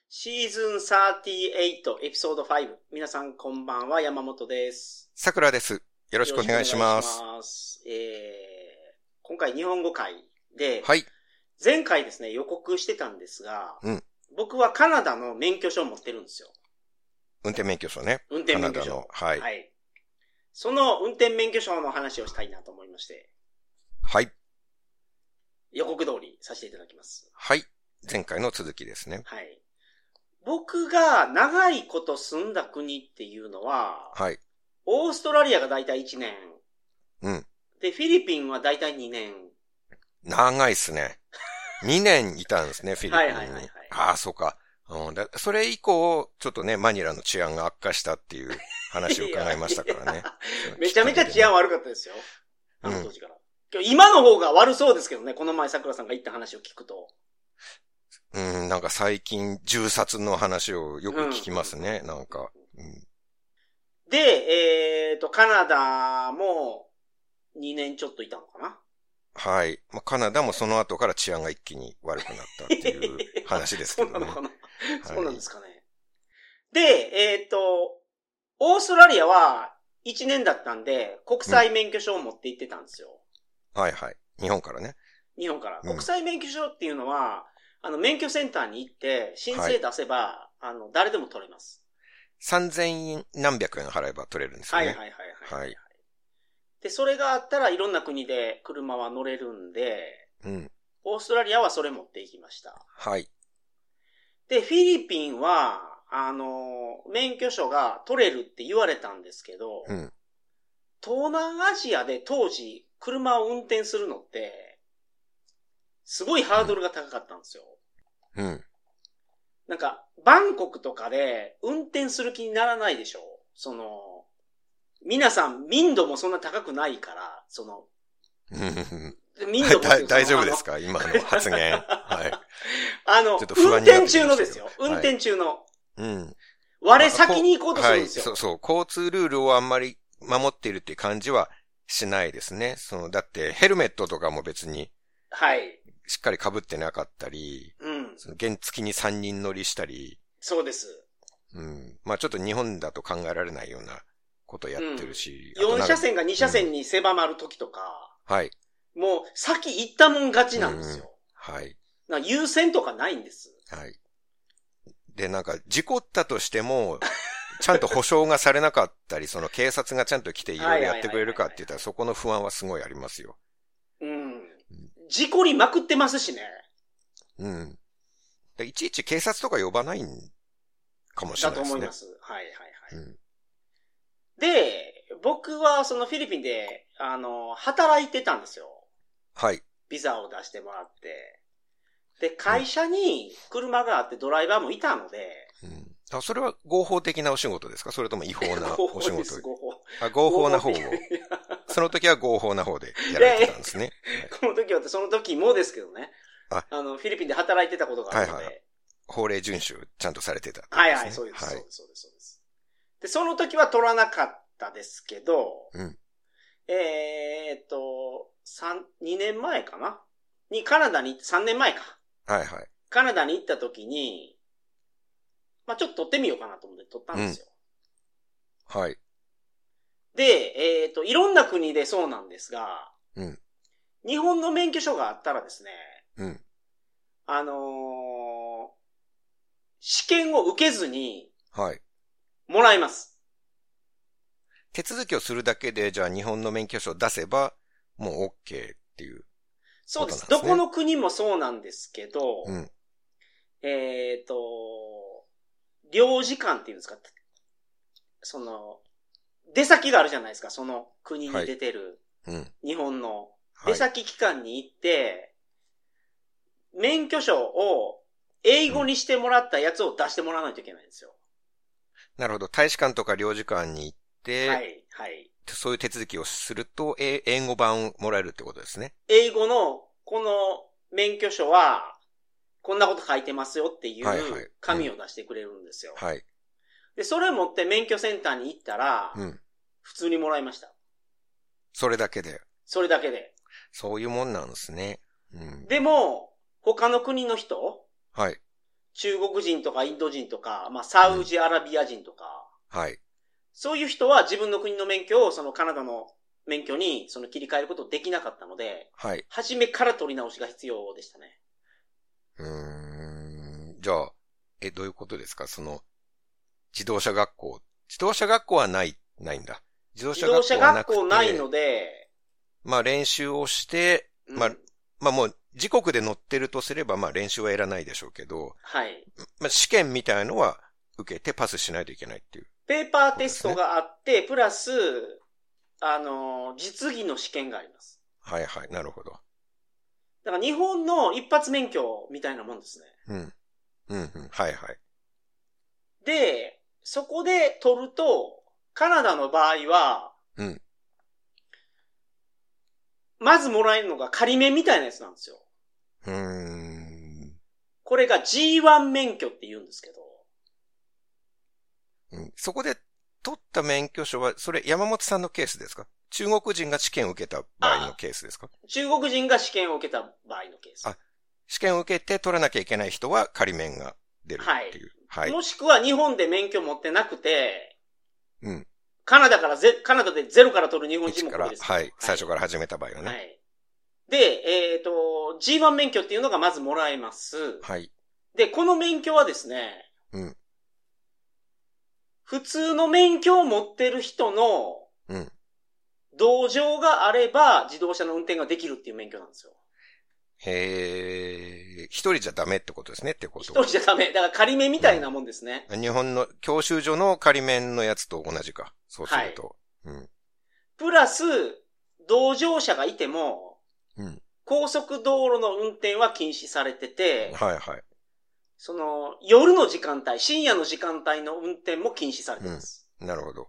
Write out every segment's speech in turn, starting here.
シーズン38エピソード5。皆さんこんばんは、山本です。 さくらです。よろしくお願いします。 今回日本語会で、 はい。 前回ですね、予告してたんですが、僕はカナダの免許証を持ってるんですよ。 運転免許証ね。 運転免許証。 カナダの。はい。 はい。その運転免許証の話をしたいなと思いまして。 はい。 予告通りさせていただきます。 はい。前回の続きですね。 はい。僕が長いこと住んだ国っていうのは、 はい。 オーストラリアがだいたい1年。 うん。 で、フィリピンはだいたい2年。 長いっすね。2年いたんですね、フィリピンに。 はいはいはい、はい。 ああ、そうか。それ以降、ちょっとね、マニラの治安が悪化したっていう話を伺いましたからね。 めちゃめちゃ治安悪かったですよ。あの当時から。今の方が悪そうですけどね、この前桜さんが言った話を聞くと。 なんか最近、銃殺の話をよく聞きますね、なんか。 で、カナダも2年ちょっといたのかな。 はい。まあ、カナダもその後から治安が一気に悪くなったっていう話ですけどね。 そうなのかな、 はい、 そうなんですかね。で、オーストラリアは1年だったんで、国際免許証を持って行ってたんですよ。 はいはい。日本からね。 日本から。国際免許証っていうのは、免許センターに行って申請出せば、誰でも取れます。 3000何百円払えば取れるんですよね。 はいはいはいはい。はい。で、それがあったらいろんな国で車は乗れるんで、オーストラリアはそれ持って行きました。 はい。 で、フィリピンは、免許証が取れるって言われたんですけど、東南アジアで当時車を運転するのって、すごいハードルが高かったんですよ。なんか、バンコクとかで運転する気にならないでしょ。皆さん民度もそんな高くないから、 民度も大丈夫ですか今の発言。はい。 ちょっと運転中のですよ。運転中の。我先に行こうとするんですよ。 はい、そう。交通ルールをあんまり守っているっていう感じはしないですね。だってヘルメットとかも別に。はい。しっかり被ってなかったり。原付に3人乗りしたり。 そうです。 まあちょっと日本だと考えられないようなことやってるし。 4車線が2車線に狭まるときとか。 はい。 もう先行ったもん勝ちなんですよ。 はい。 優先とかないんです。 はい。で、なんか、事故ったとしても、ちゃんと保証がされなかったり、警察がちゃんと来ていろいろやってくれるかって言ったら、そこの不安はすごいありますよ。 事故りまくってますしね。 いちいち警察とか呼ばないかもしれないですね。だと思います。 はいはいはい。で、僕はそのフィリピンで、働いてたんですよ。 はい。 ビザを出してもらって。で、会社に車があってドライバーもいたので。 それは合法的なお仕事ですか？それとも違法なお仕事？ 合法。 合法な方を。その時は合法な方でやられてたんですね。 この時はその時もですけどね。フィリピンで働いてたことがあるので。はいはい。 法令遵守ちゃんとされてた、 はいはい、そうです。はい、そうです。そうです。で、その時は取らなかったですけど、2年前かなにカナダに、3年前か。はいはい。カナダに行った時に、まあちょっと取ってみようかなと思って取ったんですよ。はい。で、いろんな国でそうなんですが、日本の免許証があったらですね、試験を受けずに、はい。もらえます。 手続きをするだけで、じゃあ日本の免許証を出せば、もう OK っていう、 そうです。どこの国もそうなんですけど、領事館っていうんですか、出先があるじゃないですか、その国に出てる、日本の出先機関に行って、免許証を英語にしてもらったやつを出してもらわないといけないんですよ。 なるほど。大使館とか領事館に行って、はい、はい。そういう手続きをすると、英語版をもらえるってことですね。 英語の、この免許証は、こんなこと書いてますよっていう紙を出してくれるんですよ。はい。で、それを持って免許センターに行ったら、普通にもらいました。 それだけで。 それだけで。 そういうもんなんですね。 でも、他の国の人、はい。 中国人とかインド人とか、まあ、サウジアラビア人とか、 はい。 そういう人は自分の国の免許をそのカナダの免許にその切り替えることできなかったので、 はい。 初めから取り直しが必要でしたね。 じゃあ、どういうことですか？その、自動車学校はないんだ。自動車学校ないので、 まあ練習をして、まあもう自国で乗ってるとすれば、まあ練習はやらないでしょうけど、 はい。 まあ試験みたいのは受けてパスしないといけないっていう、ね。 ペーパーテストがあって、プラス、実技の試験があります。 はいはい、なるほど。 だから日本の一発免許みたいなもんですね。 はいはい。 で、そこで取ると、カナダの場合は、まずもらえるのが仮免みたいなやつなんですよ。これが G1 免許って言うんですけど。 そこで取った免許証は、それ山本さんのケースですか？中国人が試験を受けた場合のケースですか？ 中国人が試験を受けた場合のケース。 試験を受けて取らなきゃいけない人は仮免が出るっていう。 はい。もしくは日本で免許持ってなくて、カナダでゼロから取る日本人もこれです、 はい。最初から始めた場合はね。はい。 で、G1 免許っていうのがまずもらえます。 はい。 で、この免許はですね、普通の免許を持ってる人の、同乗があれば自動車の運転ができるっていう免許なんですよ。 一人じゃダメってことですねってこと。 一人じゃダメ。だから仮免みたいなもんですね。 日本の教習所の仮免のやつと同じか。そうすると。 プラス、同乗者がいても、高速道路の運転は禁止されてて、 はいはい。 その、夜の時間帯、深夜の時間帯の運転も禁止されてます。 なるほど。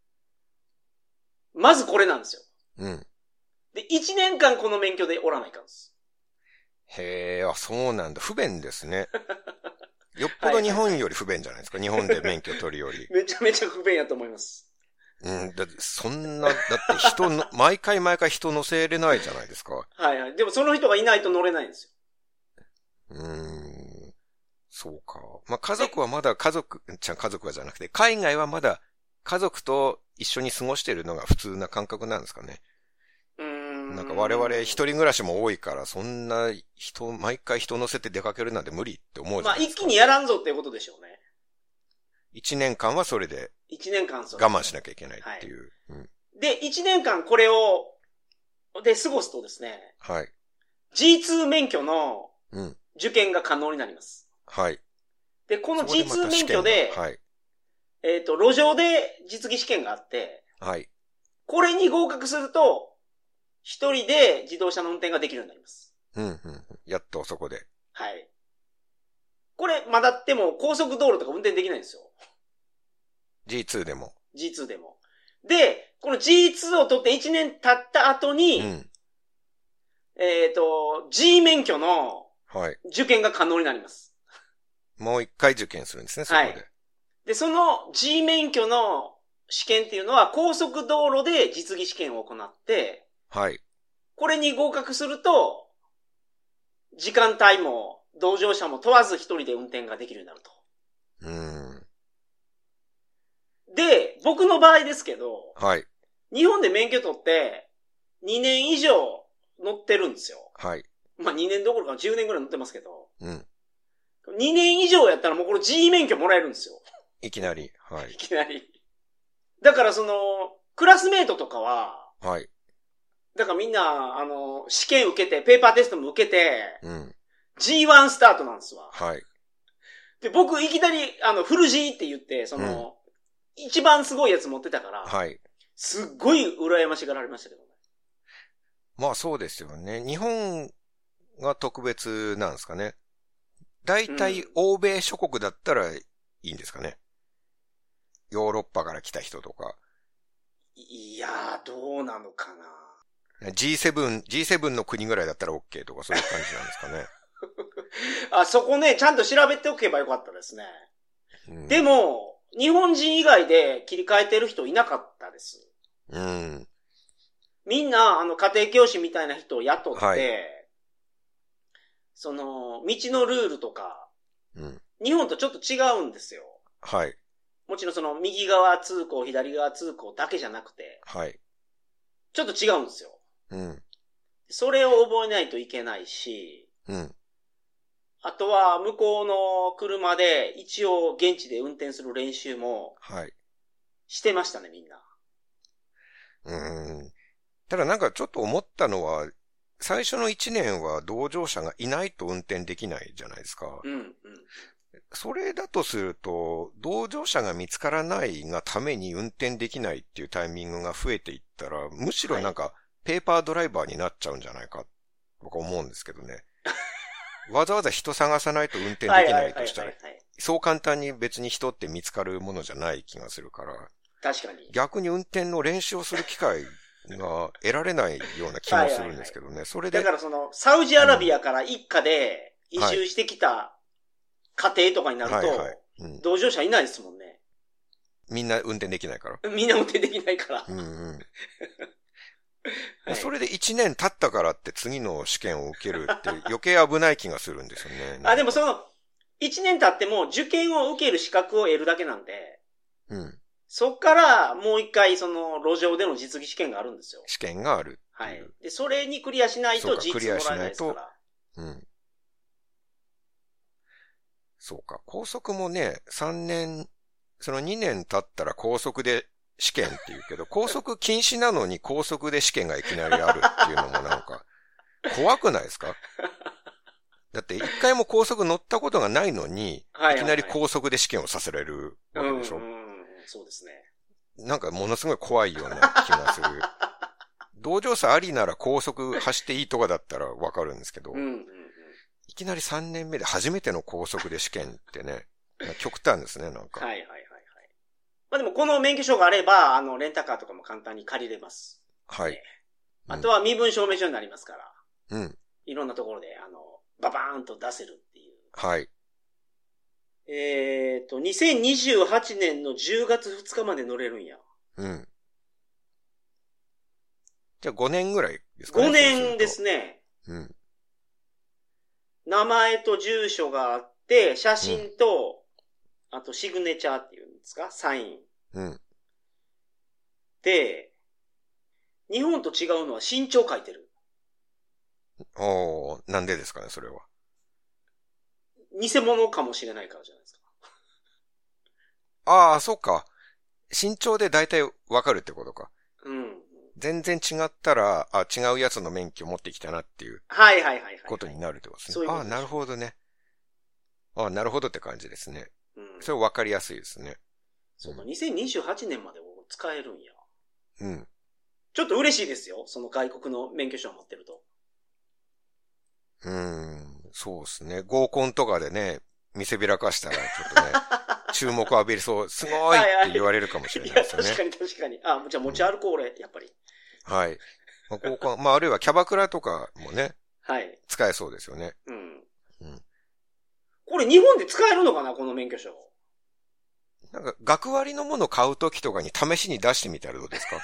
まずこれなんですよ。で、1年間この免許でおらないかんです。 そうなんだ。不便ですね。よっぽど日本より不便じゃないですか。日本で免許取るより。 めちゃめちゃ不便やと思います。 だって毎回人乗せれないじゃないですか。 はいはい。でもその人がいないと乗れないんですよ。そうか。まあ、家族はじゃなくて、海外はまだ家族と一緒に過ごしてるのが普通な感覚なんですかね。なんか我々一人暮らしも多いから、そんな毎回人乗せて出かけるなんて無理って思うじゃないですか。 まあ一気にやらんぞっていうことでしょうね。 1年間はそれで。 1年間我慢しなきゃいけないっていう。 で、1年間これを、で過ごすとですね。 はい。 G2 免許の受験が可能になります。 はい。 で、この G2 免許で、はい。路上で実技試験があって、 はい。 これに合格すると、一人で自動車の運転ができるようになります。 やっとそこで。 はい。これ、まだでも高速道路とか運転できないんですよ。 G2 でも。 G2 でも。で、この G2 を取って1年経った後に、G 免許の受験が可能になります。 もう一回受験するんですね、そこで。はい。 で、その G 免許の試験っていうのは高速道路で実技試験を行って、 はい。 これに合格すると、時間帯も同乗者も問わず一人で運転ができるようになると。で、僕の場合ですけど、 はい。 日本で免許取って2年以上乗ってるんですよ。 はい。 まあ2年どころか10年ぐらい乗ってますけど。2年以上やったらもうこれ G 免許もらえるんですよ。 いきなり。はい。 いきなり。だからクラスメートとかは、 はい。 だからみんな、試験受けて、ペーパーテストも受けて、G1 スタートなんですわ。 はい。 で、僕いきなり、フル G って言って、一番すごいやつ持ってたから、 はい。 すっごい羨ましがられましたけどね。 まあそうですよね。日本が特別なんですかね。大体、欧米諸国だったらいいんですかね。ヨーロッパから来た人とか。 いやー、どうなのかな。 G7 の国ぐらいだったら OK とかそういう感じなんですかね。 そこね、ちゃんと調べておけばよかったですね。でも、日本人以外で切り替えてる人いなかったです。みんな、家庭教師みたいな人を雇って、道のルールとか日本とちょっと違うんですよ。 はい。 もちろんその右側通行、左側通行だけじゃなくて。 はい。 ちょっと違うんですよ。 うん。 それを覚えないといけないし。 うん。 あとは向こうの車で一応現地で運転する練習も。はい。してましたね、みんな。 ただなんかちょっと思ったのは、最初の1年は同乗者がいないと運転できないじゃないですか。うんうん。それだとすると、同乗者が見つからないがために運転できないっていうタイミングが増えていったら、むしろなんか、ペーパードライバーになっちゃうんじゃないか、僕は思うんですけどね。わざわざ人探さないと運転できないとしたら、そう簡単に別に人って見つかるものじゃない気がするから。 確かに。 逆に運転の練習をする機会が得られないような気もするんですけどね。それで。 だからその、サウジアラビアから一家で移住してきた家庭とかになると、同乗者いないですもんね。 みんな運転できないから。 みんな運転できないから。 それで1年経ったからって次の試験を受けるって余計危ない気がするんですよね。 でもその、1年経っても受験を受ける資格を得るだけなんで、そっからもう一回その路上での実技試験があるんですよ。 試験がある。 はい。で、それにクリアしないと実技もらえないですから。 そうか。高速もね、3年、その2年経ったら高速で試験って言うけど、高速禁止なのに高速で試験がいきなりあるっていうのもなんか、怖くないですか？だって一回も高速乗ったことがないのに、いきなり高速で試験をさせられるわけでしょ？ そうですね。なんかものすごい怖いような気がする。同乗者ありなら高速走っていいとかだったらわかるんですけど、いきなり3年目で初めての高速で試験ってね、極端ですね、なんか。 はいはいはいはい。まあでもこの免許証があれば、レンタカーとかも簡単に借りれます。はい。あとは身分証明書になりますから。うん。いろんなところで、ババーンと出せるっていう。はい。2028年の10月2日まで乗れるんや。うん。 じゃあ5年ぐらいですかね。 5年ですね。うん。名前と住所があって、写真と、あとシグネチャーっていうんですか？サイン。うん。で、日本と違うのは身長書いてる。 なんでですかね、それは。 偽物かもしれないからじゃないですか。 ああ、そっか。身長で大体わかるってことか。うん。全然違ったら、違うやつの免許持ってきたなっていう。 はいはいはいはい。 ことになるってことですね。 そういうこと。 なるほどね。なるほどって感じですね。うん。それわかりやすいですね。 そうか、2028年まで使えるんや。うん。ちょっと嬉しいですよ。その外国の免許証を持ってると。 そうですね。合コンとかでね、見せびらかしたら、ちょっとね、注目を浴びるそう、すごいって言われるかもしれないですよね。 確かに確かに。じゃあ持ち歩こう、俺、やっぱり。 はい。合コン、あるいはキャバクラとかもね。はい。使えそうですよね。 これ日本で使えるのかな、この免許証。 なんか、学割のもの買うときとかに試しに出してみたらどうですか？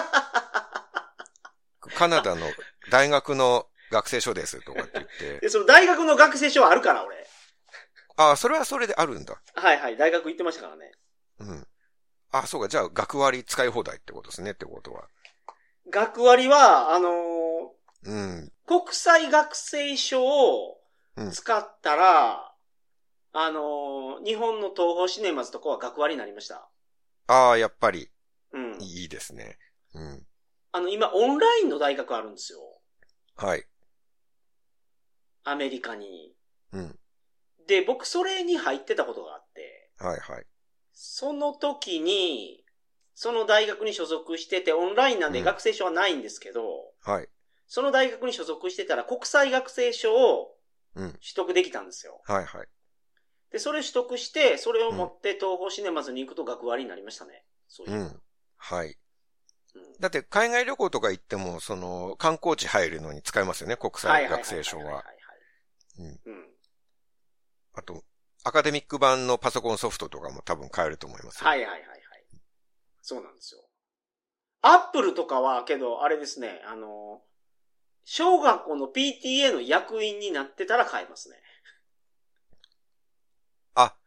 カナダの大学の学生証ですとかって言って。 で、その大学の学生証あるから、俺。 それはそれであるんだ。 はいはい、大学行ってましたからね。 うん。そうか、じゃあ学割使い放題ってことですね、ってことは。 学割は、国際学生証を使ったら、日本の東宝シネマズとかは学割になりました。 やっぱり。うん。いいですね。うん。 今、オンラインの大学あるんですよ。 はい。 アメリカに。うん。で、僕、それに入ってたことがあって。はいはい。その時に、その大学に所属してて、オンラインなんで学生証はないんですけど、はい。その大学に所属してたら、国際学生証を取得できたんですよ。はいはい。で、それ取得して、それを持って東宝シネマズに行くと学割になりましたね。そういう。うん。はい。だって海外旅行とか行っても、観光地入るのに使えますよね、国際学生証は。うん。あと、アカデミック版のパソコンソフトとかも多分買えると思いますよ。はいはいはいはい。そうなんですよ。アップルとかは、けど、あれですね、小学校の PTA の役員になってたら買えますね。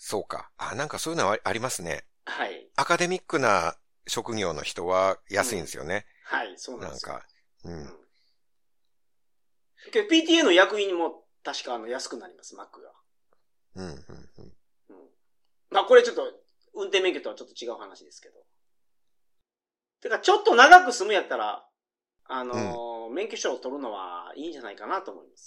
そうか。なんかそういうのはありますね。 はい。 アカデミックな職業の人は安いんですよね。 はい、そうなんですよ。 なんか、 PTA の役員も確か安くなります、マックが。まあこれちょっと、運転免許とはちょっと違う話ですけど。てか、ちょっと長く住むやったら、免許証を取るのはいいんじゃないかなと思います。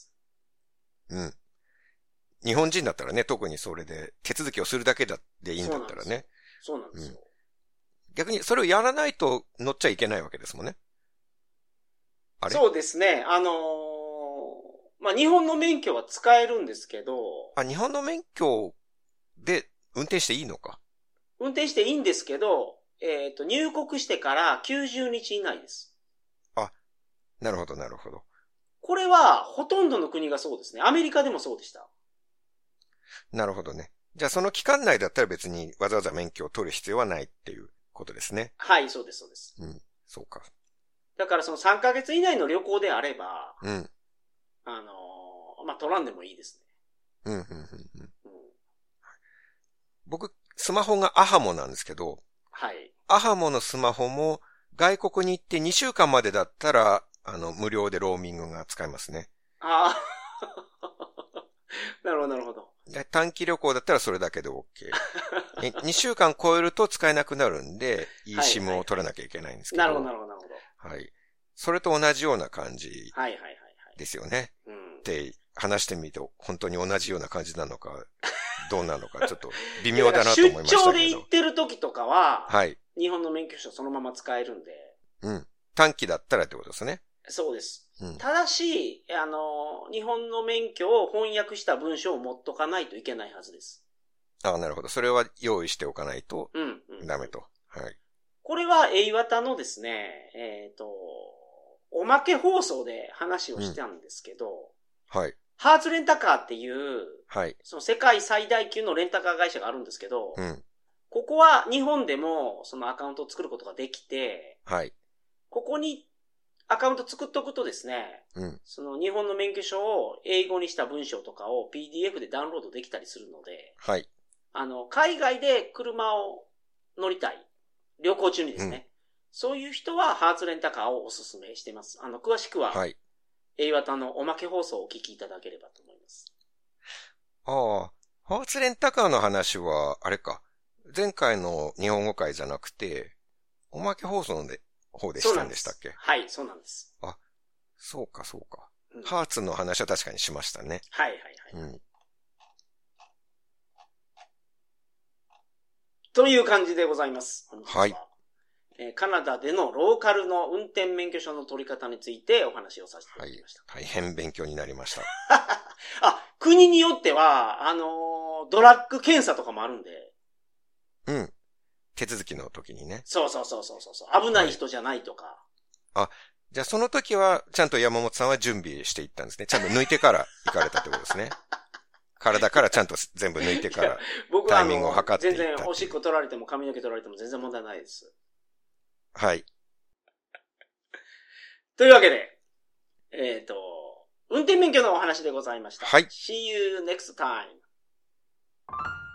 日本人だったらね、特にそれで手続きをするだけでいいんだったらね。 そうなんですよ。 逆にそれをやらないと乗っちゃいけないわけですもんね。 あれ？そうですね。まあ、日本の免許は使えるんですけど。 日本の免許で運転していいのか。 運転していいんですけど、入国してから90日以内です。 なるほど、なるほど。 これはほとんどの国がそうですね。アメリカでもそうでした。 なるほどね。じゃあその期間内だったら別にわざわざ免許を取る必要はないっていうことですね。 はい、そうです、そうです。 そうか。 だからその3ヶ月以内の旅行であれば、まあ、取らんでもいいですね。 僕、スマホがアハモなんですけど、 はい。 アハモのスマホも外国に行って2週間までだったら、無料でローミングが使えますね。 ああ。なるほど、なるほど。 短期旅行だったらそれだけで OK。2週間超えると使えなくなるんで、eSIM を取らなきゃいけないんですけど。 なるほど、なるほど、なるほど。 はい。それと同じような感じですよね。って話してみて、本当に同じような感じなのか、どうなのか、ちょっと微妙だなと思いましたけど。 出張で行ってる時とかは、はい。日本の免許証そのまま使えるんで。 短期だったらってことですね。 そうです。ただし、日本の免許を翻訳した文章を持っとかないといけないはずです。 なるほど。それは用意しておかないと、ダメと。はい。 これは、エイワタのですね、おまけ放送で話をしたんですけど、 はい。 ハーツレンタカーっていう、 はい。 その世界最大級のレンタカー会社があるんですけど、ここは日本でもそのアカウントを作ることができて、 はい。 ここにアカウント作っとくとですね、その日本の免許証を英語にした文章とかを PDF でダウンロードできたりするので、 はい。 海外で車を乗りたい。旅行中にですね。そういう人はハーツレンタカーをおすすめしてます。詳しくは、はい。エイワタのおまけ放送をお聞きいただければと思います。 ハーツレンタカーの話は、あれか。前回の日本語会じゃなくて、おまけ放送の方でしたんでしたっけ？ はい、そうなんです。 そうか、そうか。ハーツの話は確かにしましたね。 はい、はい、はい。という感じでございます。 はい。 カナダでのローカルの運転免許証の取り方についてお話をさせていただきました。 はい。大変勉強になりました。 国によっては、ドラッグ検査とかもあるんで。 手続きの時にね。 そう。危ない人じゃないとか。 じゃあその時は、ちゃんと山本さんは準備していったんですね。ちゃんと抜いてから行かれたってことですね。体からちゃんと全部抜いてから、タイミングを測っていった。 全然おしっこ取られても髪の毛取られても全然問題ないです。 はい。 というわけで、運転免許のお話でございました。 はい。 See you next time.